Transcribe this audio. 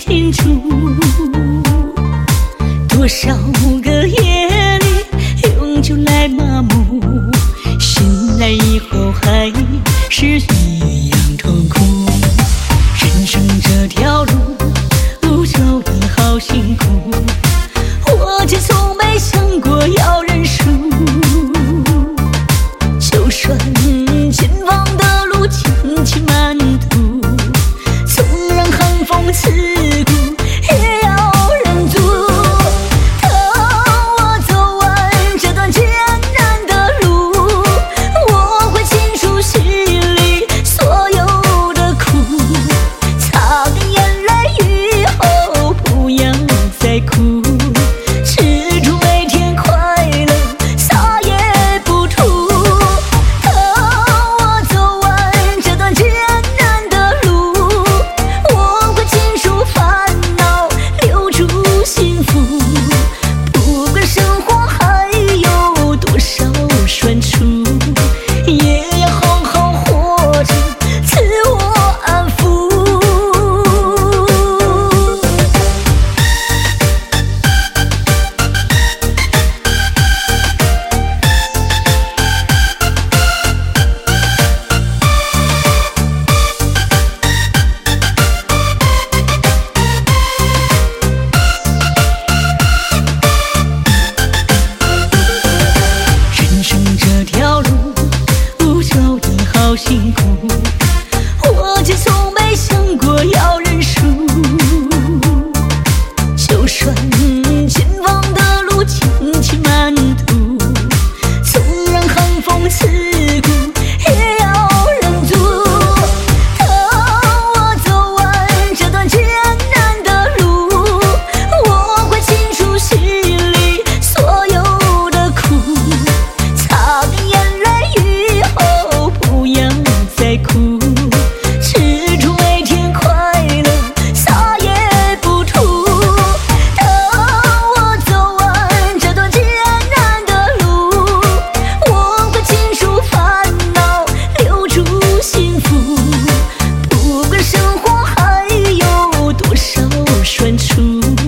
清楚。多少个夜里用酒来麻木，醒来以后还是一样痛苦。人生这条路走得好辛苦，我却从没想过要认输。就算前方的路荆棘满途，纵然寒风刺骨，也要忍住。等我走完这段艰难的路，我会倾诉心里所有的苦，擦干眼泪以后不要再哭。吃出每天快乐，啥也不图。等我走完这段艰难的路，我会倾诉烦恼，留住幸福。不管生活还有多少酸楚，也要好好活着，自我安抚。人生这条路走得好辛苦，我却从没想过要认输。就算前方的路荆棘满途，纵然寒风刺骨，也要忍住。等我走完这段艰难的路，我会倾诉心里所有的苦，擦干眼泪以后不要再哭。吃出每天快乐，啥也不图。等我走完这段艰难的路，我会倾诉烦恼，留住幸福。不管生活还有多少酸楚。